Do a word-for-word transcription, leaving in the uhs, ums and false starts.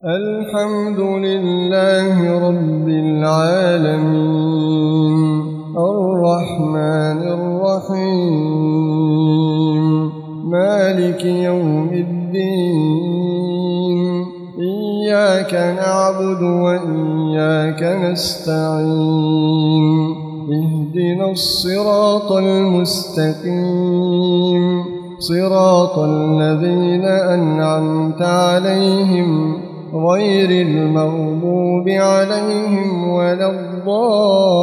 الحمد لله رب العالمين الرحمن الرحيم مالك يوم الدين إياك نعبد وإياك نستعين اهدنا الصراط المستقيم صراط الذين أنعمت عليهم غير المغضوب عليهم ولا الضالين